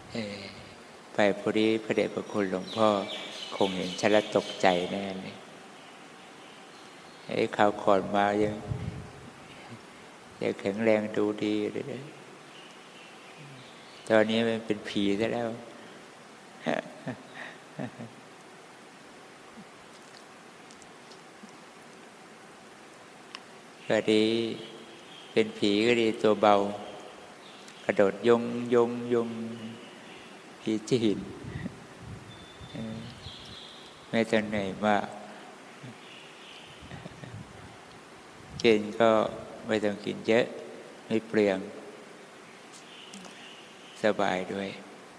เออไปพอดีพระเดชพระคุณหลวงพ่อคงเห็นฉันแล้วตกใจแน่เลยข่าวก่อนมายังแข็งแรงดูดีเลยตอนนี้มันเป็นผีซะแล้วก็ดีเป็นผีก็ดีตัวเบากระโดดยงผีจีนไม่ต้องเหนื่อยมากกินก็ไม่ต้องกินเยอะไม่เปลืองสบายด้วย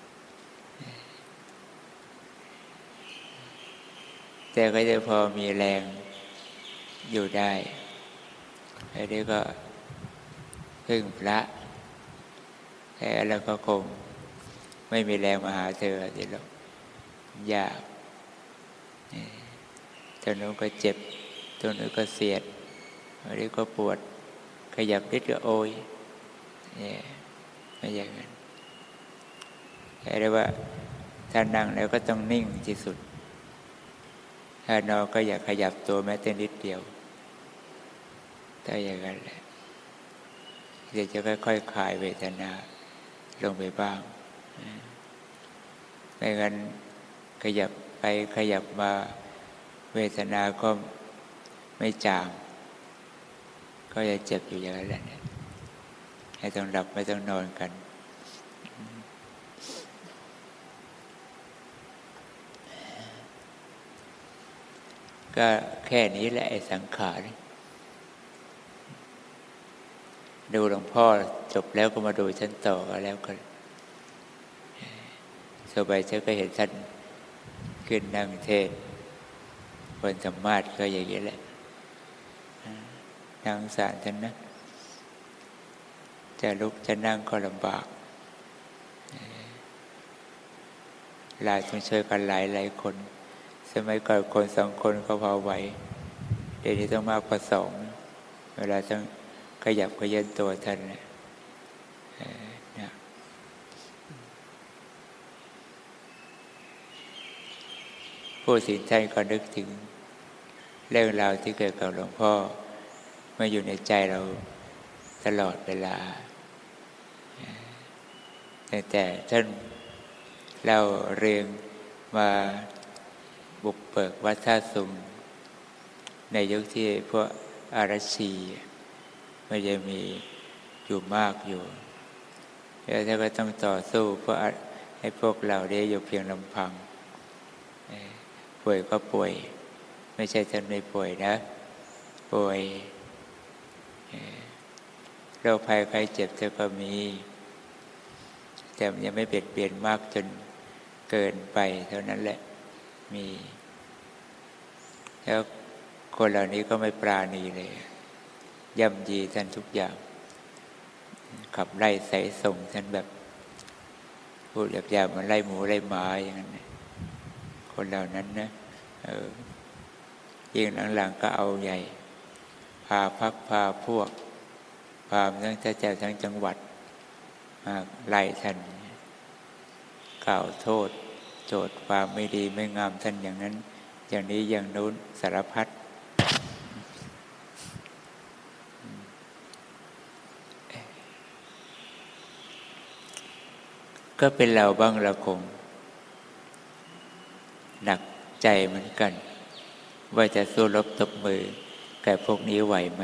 แต่ก็จะพอมีแรงอยู่ได้แล้วนี้ก็พึ่งพระแต่เราก็คงไม่มีแรงมาหาเธอสิหรอกยากตัวนู้นก็เจ็บตัวนู้นก็เสียดอันนี้ก็ปวดขยับนิดก็โอยเนี่ยไม่อย่างนั้นแต่ได้ว่าถ้านั่งแล้วก็ต้องนิ่งที่สุดถ้านอนก็อย่าขยับตัวแม้แต่นิดเดียวถ้าอย่างนั้นแหละเดี๋ยวจะค่อยๆคลายเวทนาลงไปบ้างไม่งั้นขยับไปขยับมาเวทนาก็ไม่จางก็จะเจ็บอยู่อย่างนั้นแหละให้ต้องหลับไม่ต้องนอนกันก็แค่นี้แหละไอ้สังขารดูหลวงพ่อจบแล้วก็มาดูฉันต่อกันแล้วกันสบายฉันก็เห็นท่านขึ้นนั่งเทศบนธรรมาสน์ก็อย่างนี้แหละนั่งสารท่านนะจะลุกจะนั่งก็ลำบากหลายต้องช่วยกันหลายคนสมัยก่อนคน2 คนก็พอไหวเดี๋ยวนี้ต้องมากกว่า2เวลาต้องขยับขยื่นตัวท่านนะผู้ศีลท่านก็นึกถึงเรื่องราวที่เกิดกับหลวงพ่อมาอยู่ในใจเราตลอดเวลาแต่ท่านเล่าเรื่องมาบุกเบิกวัดท่าสุงในยุคที่พวกอารัชชีไม่ได้มีอยู่มากอยู่แล้วท่านก็ต้องต่อสู้เพื่อให้พวกเราได้อยู่เพียงลำพังป่วยก็ป่วยไม่ใช่ท่านไม่ป่วยนะป่วยโรคภัยไข้เจ็บเธอก็มีแต่มันยังไม่เบียดเบียนมากจนเกินไปเท่านั้นแหละมีแล้วคนเหล่านี้ก็ไม่ปราณีเลยย่ำยีท่านทุกอย่างขับไล่ใส่ส่งท่านแบบพูดหยาบๆมันไล่หมูไล่หมาอย่างนั้นคนเหล่านั้นนะยิ่งหลังๆก็เอาใหญ่พาพักพาพวกพาทั้งเจ้าทั้งจังหวัดมาไล่ท่านกล่าวโทษโจทย์ความไม่ดีไม่งามท่านอย่างนั้นอย่างนี้อย่างนู้นสารพัดก็เป็นเราบ้างเราคงหนักใจเหมือนกันว่าจะสู้รบตบมือกับพวกนี้ไหวไหม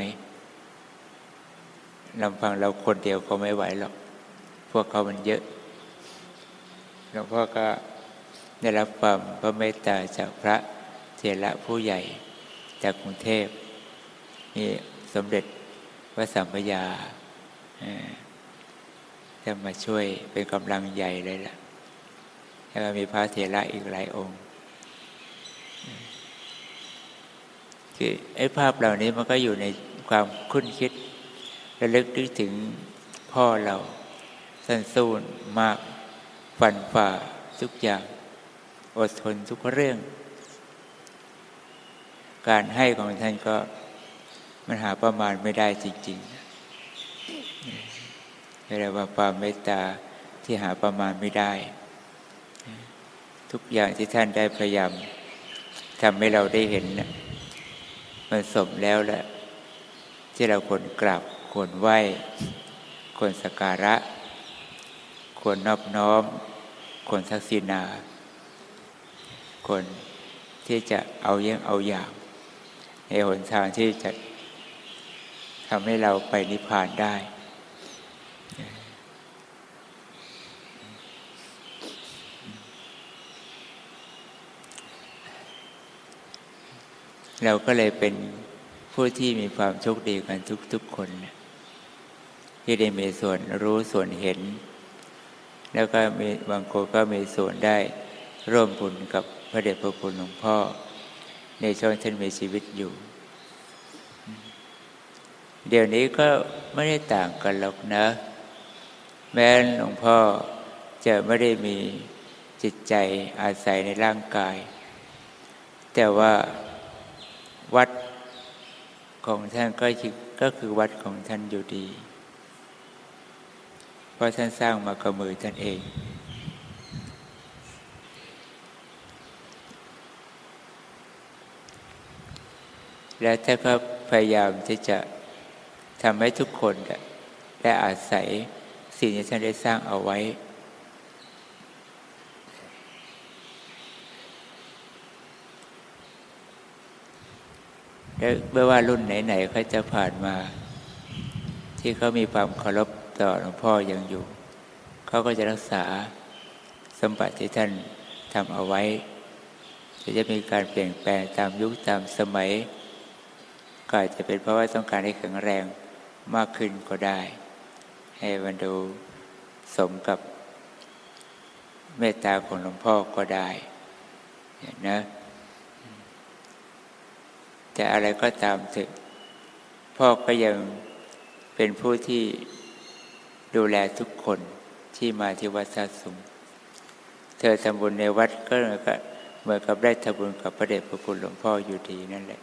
ลำพังเราคนเดียวก็ไม่ไหวหรอกพวกเขามันเยอะหลวงพ่อก็ได้รับความพระเมตตาจากพระเถระผู้ใหญ่จากกรุงเทพมีสมเด็จพระสัมปยาจะมาช่วยเป็นกำลังใหญ่เลยล่ะแล้วก็มีพระเถระอีกหลายองค์คือไอ้ภาพเหล่านี้มันก็อยู่ในความคุ้นคิดระลึกถึงพ่อเราท่านสู้มากฟันฝ่าทุกอย่างอดทนทุกเรื่องการให้ของท่านก็มันหาประมาณไม่ได้จริงๆเรียกว่าความเมตตาที่หาประมาณไม่ได้ทุกอย่างที่ท่านได้พยายามทำให้เราได้เห็นนะมันสมแล้วแหละที่เราควรกราบควรไหว้ควรสักการะควรนอบน้อมควรทักษิณาควรที่จะเอาเยี่ยงเอาอย่างในหนทางที่จะทำให้เราไปนิพพานได้เราก็เลยเป็นผู้ที่มีความโชคดีกันทุกคนที่ได้มีส่วนรู้ส่วนเห็นแล้วก็มีบางคนก็มีส่วนได้ร่วมบุญกับพระเดชพระคุณหลวงพ่อในช่วงท่านมีชีวิตอยู่เดี๋ยวนี้ก็ไม่ได้ต่างกันหรอกนะแม้หลวงพ่อจะไม่ได้มีจิตใจอาศัยในร่างกายแต่ว่าวัดของท่านก็คือวัดของท่านอยู่ดีเพราะท่านสร้างมากับมือท่านเองและท่านก็พยายามที่จะทำให้ทุกคนได้อาศัยสิ่งที่ท่านได้สร้างเอาไว้และไม่ว่ารุ่นไหนๆเขาจะผ่านมาที่เขามีความเคารพต่อหลวงพ่อยังอยู่เขาก็จะรักษาสมบัติที่ท่านทำเอาไว้จะมีการเปลี่ยนแปลงตามยุคตามสมัยก็อาจจะเป็นเพราะว่าต้องการให้แข็งแรงมากขึ้นก็ได้ให้มันดูสมกับเมตตาของหลวงพ่อก็ได้นะแต่อะไรก็ตามเถอะพ่อก็ยังเป็นผู้ที่ดูแลทุกคนที่มาที่วัดท่าสุงเธอทำบุญในวัดก็เหมือนกับได้ทำบุญกับพระเดชพระคุณหลวงพ่ออยู่ดีนั่นแหละ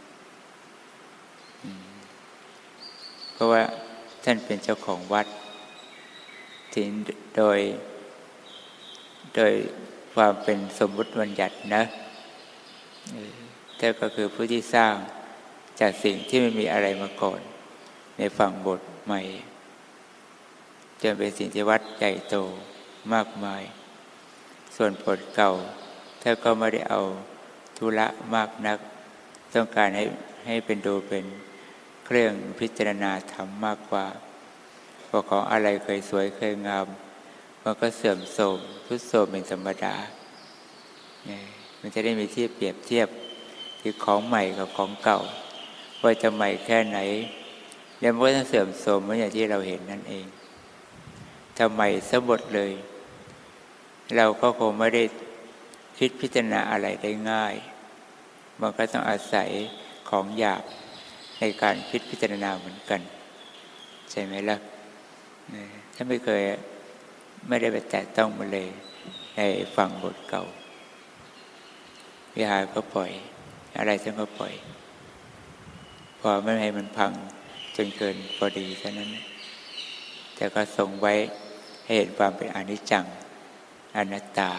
เพราะว่าท่านเป็นเจ้าของวัดที่โดยความเป็นสมมุติบัญญัตินะแต่ก็คือผู้ที่สร้างจากสิ่งที่ไม่มีอะไรมาก่อนในฝั่งบทใหม่จนเป็นสิ่งที่วัดใหญ่โตมากมายส่วนบทเก่าท่านก็ไม่ได้เอาธุระมากนักต้องการให้เป็นดูเป็นเครื่องพิจารณาธรรมมากกว่าเพราะของอะไรเคยสวยเคยงามมันก็เสื่อมโทรมทรุดโทรมเป็นธรรมดามันจะได้มีที่เปรียบเทียบคือของใหม่กับของเก่าว่าจะใหม่แค่ไหนแล้วมันก็จะเสื่อมโทรมเหมือนอย่างที่เราเห็นนั่นเองถ้าใหม่ซะหมดเลยเราก็คงไม่ได้คิดพิจารณาอะไรได้ง่ายมันก็ต้องอาศัยของหยาบในการคิดพิจารณาเหมือนกันใช่ไหมล่ะถ้าไม่ได้ไปแตะต้องมาเลยในฝั่งบทเก่าวิหารก็ปล่อยอะไรท่านก็ปล่อยพอไม่ให้มันพังจนเกินพอดีเท่านั้นแต่ก็ทรงไว้ให้เห็นความเป็นอนิจจังอนัตตา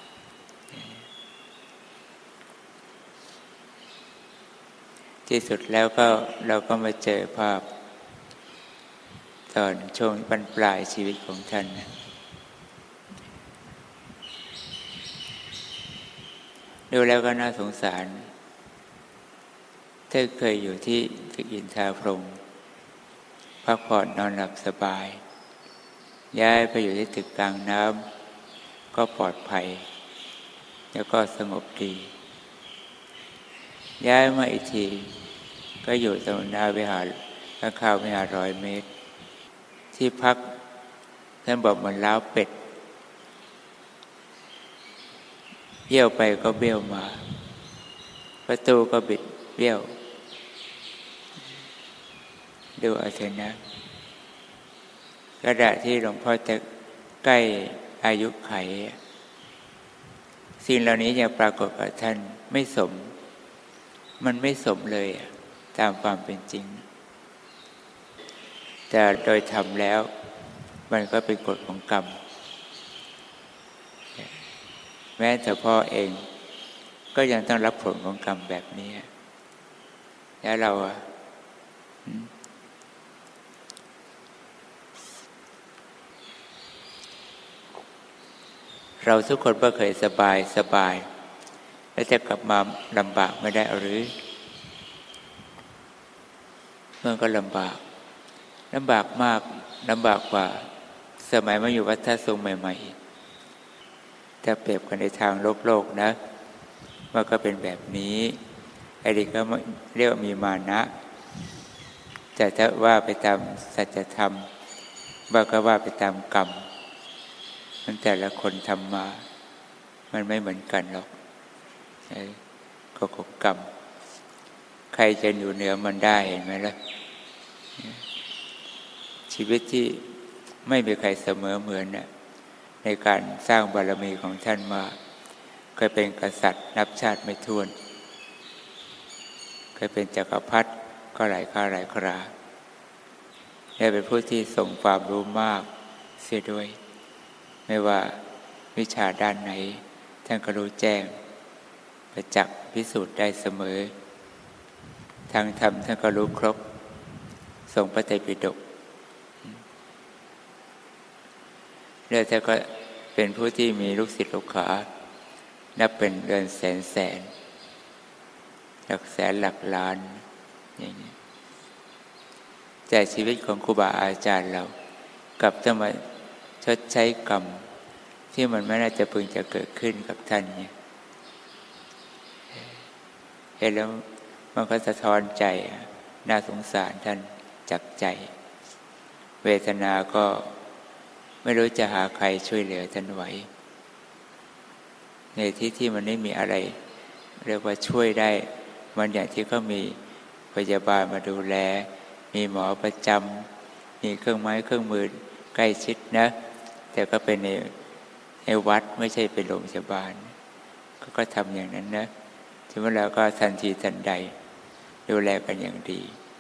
ที่สุดแล้วก็เราก็มาเจอภาพตอนช่วงบรรปลายชีวิตของท่านดูแล้วก็น่าสงสารท่านเคยอยู่ที่ตึกอินทราพรหมพักผ่อนนอนหลับสบายย้ายไปอยู่ที่ตึกกลางน้ำก็ปลอดภัยแล้วก็สงบดีย้ายมาอีกทีก็อยู่ตรงหน้าวิหารข้าววิหาร100 เมตรที่พักท่านบอกเหมือนล้าวเป็ดเบี้ยวไปก็เบี้ยวมาประตูก็บิดเบี้ยวดูเอาเถอะนะกระดาษที่หลวงพ่อจะใกล้อายุไขสิ่งเหล่านี้ยังปรากฏกับท่านไม่สมมันไม่สมเลยตามความเป็นจริงแต่โดยธรรมแล้วมันก็เป็นกฎของกรรมแม้แต่พ่อเองก็ยังต้องรับผลของกรรมแบบนี้แล้วเราเราทุกคนก็เคยสบายแล้วจะกลับมาลำบากไม่ได้หรือเมื่อก็ลำบากมากลำบากกว่าสมัยมาอยู่วัดท่าทรงใหม่ๆถ้าเปรียบกันในทางโลกนะมันก็เป็นแบบนี้ไอ้นี่ก็เรียกว่ามีมานะแต่ถ้าว่าไปตามสัจธรรมว่าก็ว่าไปตามกรรมมันแต่ละคนทำมามันไม่เหมือนกันหรอกก็ของกรรมใครจะอยู่เหนือมันได้เห็นไหมล่ะชีวิตที่ไม่มีใครเสมอเหมือนนะในการสร้างบารมีของท่านมาเคยเป็นกษัตริย์นับชาติไม่ถ้วนเคยเป็นจักรพรรดิก็หลายคราและเป็นผู้ที่ทรงความรู้มากเสียด้วยไม่ว่าวิชาด้านไหนท่านก็รู้แจ้งประจักษ์พิสูจน์ได้เสมอทางธรรมท่านก็รู้ครบทรงพระไตรปิฎกแล้วท่านก็เป็นผู้ที่มีลูกศิษย์ลูกหานับเป็นเดือนแสนหลักแสนหลักล้านอย่างนี้แต่ชีวิตของครูบาอาจารย์เรากลับต้องมาชดใช้กรรมที่มันไม่น่าจะพึงจะเกิดขึ้นกับท่านเนี่ยเห็นแล้วมันก็สะท้อนใจน่าสงสารท่านจับใจเวทนาก็ไม่รู้จะหาใครช่วยเหลือท่านไหวในที่มันไม่มีอะไรเรียกว่าช่วยได้มันอย่างที่เขามีพยาบาลมาดูแลมีหมอประจำมีเครื่องไม้เครื่องมือใกล้ชิดนะแต่ก็เป็นในวัดไม่ใช่เป็นโรงพยาบาลก็ทำอย่างนั้นนะถึงเวลาก็ทันทีทันใดดูแลกันอย่างดี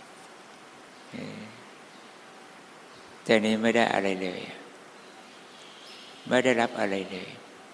แต่นี้ไม่ได้อะไรเลยไม่ได้รับอะไรเลย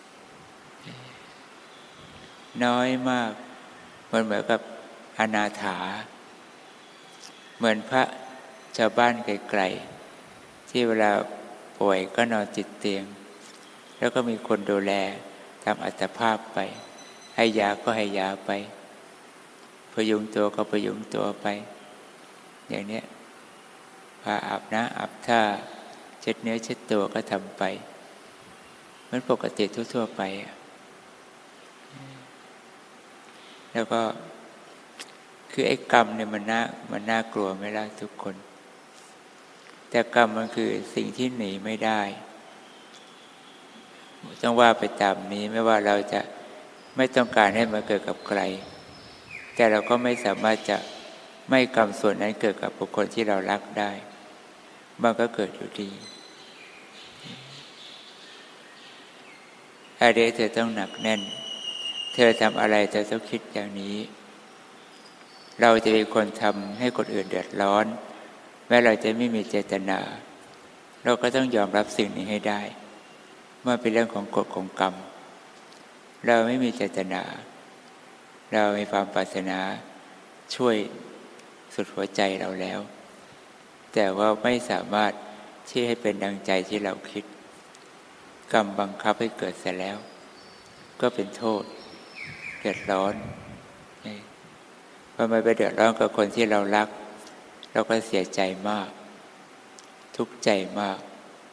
น้อยมากมันเหมือนกับอนาถาเหมือนพระชาวบ้านไกลๆที่เวลาป่วยก็นอนติดเตียงแล้วก็มีคนดูแลตามอัตภาพไปให้ยาก็ให้ยาไปพยุงตัวก็พยุงตัวไปอย่างนี้พาอาบน้ำอาบท่าเช็ดเนื้อเช็ดตัวก็ทำไปเหมือนปกติทั่วๆไปแล้วก็คือไอ้กรรมเนี่ยมันน่ากลัวไหมล่ะทุกคนแต่กรรมมันคือสิ่งที่หนีไม่ได้ต้องว่าไปตามนี้ไม่ว่าเราจะไม่ต้องการให้มันเกิดกับใครแต่เราก็ไม่สามารถจะไม่กรรมส่วนนั้นเกิดกับบุคคลที่เรารักได้มันก็เกิดอยู่ดีอะไรเธอต้องหนักแน่นเธอทำอะไรเธอต้องคิดอย่างนี้เราจะเป็นคนทำให้คนอื่นเดือดร้อนแม้เราจะไม่มีเจตนาเราก็ต้องยอมรับสิ่งนี้ให้ได้เมื่อเป็นเรื่องของกฎของกรรมเราไม่มีเจตนาเรามีความปรารถนาช่วยสุดหัวใจเราแล้วแต่ว่าไม่สามารถที่ให้เป็นดังใจที่เราคิดกรรมบังคับให้เกิดเสร็จแล้วก็เป็นโทษเดือดร้อนพอมาไปเดือดร้อนกับคนที่เรารักเราก็เสียใจมากทุกข์ใจมาก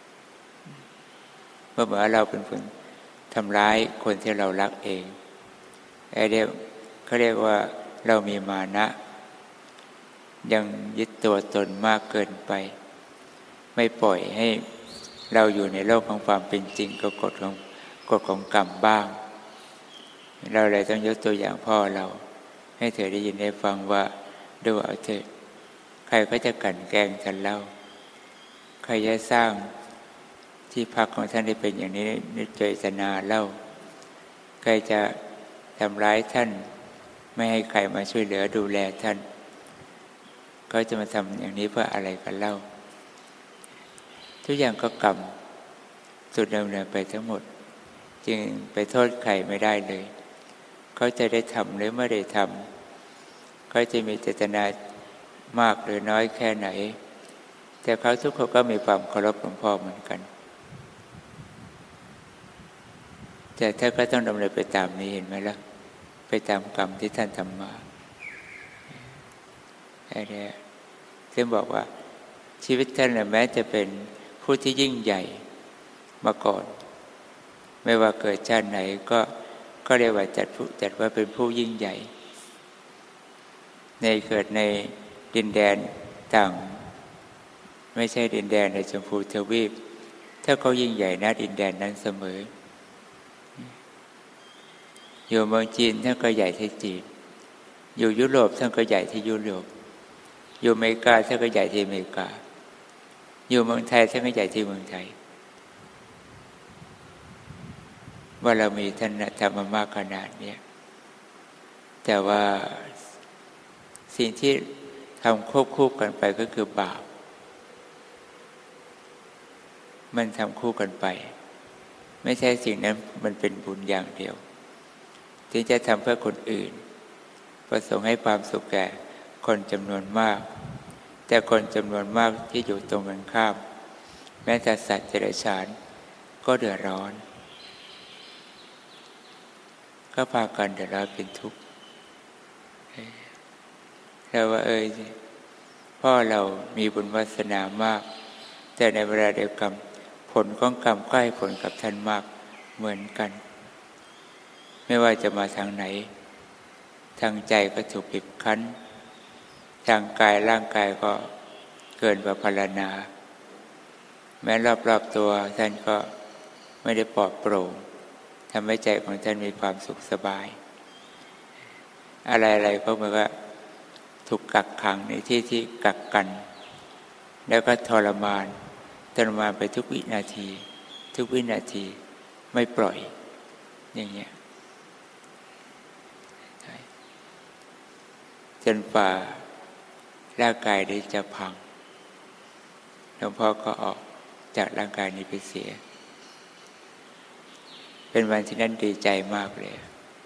เมื่อเราเป็นคนทำร้ายคนที่เรารักเองไอ้เรียกเขาเรียกว่าเรามีมานะยังยึดตัวตนมากเกินไปไม่ปล่อยให้เราอยู่ในโลกของความเป็นจริงกับกฎของกรรมบ้างเราเลยต้องยกตัวอย่างพ่อเราให้เธอได้ยินได้ฟังว่าดูเอาเถอะใครก็จะกลั่นแกล้งท่านเล่าใครจะสร้างที่พักของท่านได้เป็นอย่างนี้นึกเจตนาเล่าใครจะทำร้ายท่านไม่ให้ใครมาช่วยเหลือดูแลท่านเขาจะมาทำอย่างนี้เพื่ออะไรกันเล่าทุกอย่างก็กรรมสุดดำเนินไปทั้งหมดจึงไปโทษใครไม่ได้เลยเขาจะได้ทำหรือไม่ได้ทำเขาจะมีเจตนามากหรือน้อยแค่ไหนแต่เขาทุกคนก็มีความเคารพหลวงพ่อเหมือนกันแต่ท่านก็ต้องดำเนินไปตามนี้เห็นไหมล่ะไปตามกรรมที่ท่านทำมาไอ้เนี่ยซึ่งบอกว่าชีวิตท่านแม้จะเป็นผู้ที่ยิ่งใหญ่มาก่อนไม่ว่าเกิดชาติไหนก็เรียกว่าจัดว่าเป็นผู้ยิ่งใหญ่ในเกิดในดินแดนต่างไม่ใช่ดินแดนในชมพูทวีปถ้าเขายิ่งใหญ่นะดินแดนนั้นเสมออยู่เมืองจีนท่านก็ใหญ่ที่จีนอยู่ยุโรปท่านก็ใหญ่ที่ยุโรปอยู่อเมริกาท่านก็ใหญ่ที่อเมริกาอยู่เมืองไทยท่านก็ใหญ่ที่เมืองไทยว่าเรามีท่านทำมามากขนาดนี้แต่ว่าสิ่งที่ทำควบคู่กันไปก็คือบาปมันทำคู่กันไปไม่ใช่สิ่งนั้นมันเป็นบุญอย่างเดียวที่จะทำเพื่อคนอื่นประสงค์ให้ความสุขแก่คนจำนวนมากแต่คนจำนวนมากที่อยู่ตรงกันข้ามแม้แต่สัตว์เดรัจฉานก็เดือดร้อนก็พากันเดือดร้อนเป็นทุกข์แล้วว่าพ่อเรามีบุญวาสนามากแต่ในเวลาเดียวกันผลของกรรมก็ให้ผลกับท่านมากเหมือนกันไม่ว่าจะมาทางไหนทางใจก็ถูกบีบคั้นทางกายร่างกายก็เกินกว่าพรรณนาแม้รอบๆตัวท่านก็ไม่ได้ปลอดโปร่งทำให้ใจของท่านมีความสุขสบายอะไรๆก็เหมือนว่าถูกกักขังในที่ที่กักกันแล้วก็ทรมานไปทุกวินาทีไม่ปล่อยอย่างเงี้ยจนฝ่าร่างกายได้จะพังหลวงพ่อก็ออกจากร่างกายนี้ไปเสียเป็นวันที่นั่นดีใจมากเลย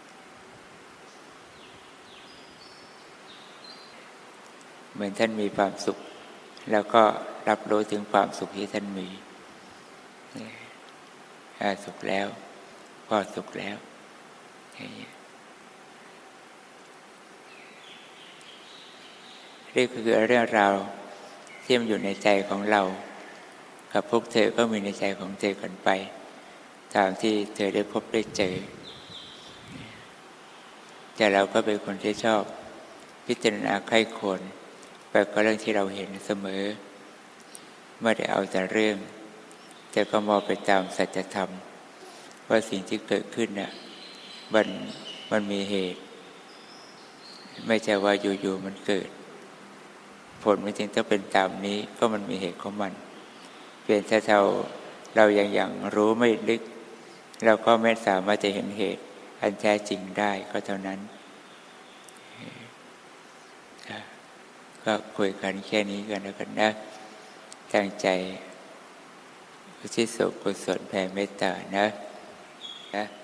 เหมือนท่านมีความสุขแล้วก็รับรู้ถึงความสุขที่ท่านมีสุขแล้วก็สุขแล้วนี่คือเรื่องราวที่มันอยู่ในใจของเรากับพวกเธอก็มีในใจของเธอกันไปตามที่เธอได้พบได้เจอแต่เราก็เป็นคนที่ชอบพิจารณาใคร่ควรไปกับเรื่องที่เราเห็นเสมอไม่ได้เอาแต่เรื่องแต่ก็มองไปตามสัจธรรมว่าสิ่งที่เกิดขึ้นน่ะมันมีเหตุไม่ใช่ว่าอยู่ๆมันเกิดผลไม่จริงต้องเป็นตามนี้ก็มันมีเหตุของมันเพียงแต่เรายังรู้ไม่ลึกเราก็ไม่สามารถจะเห็นเหตุอันแท้จริงได้ก็เท่านั้นก็คุยกันแค่นี้กันแล้วกันนะตั้งใจอุทิศส่วนกุศลแผ่เมตตานะ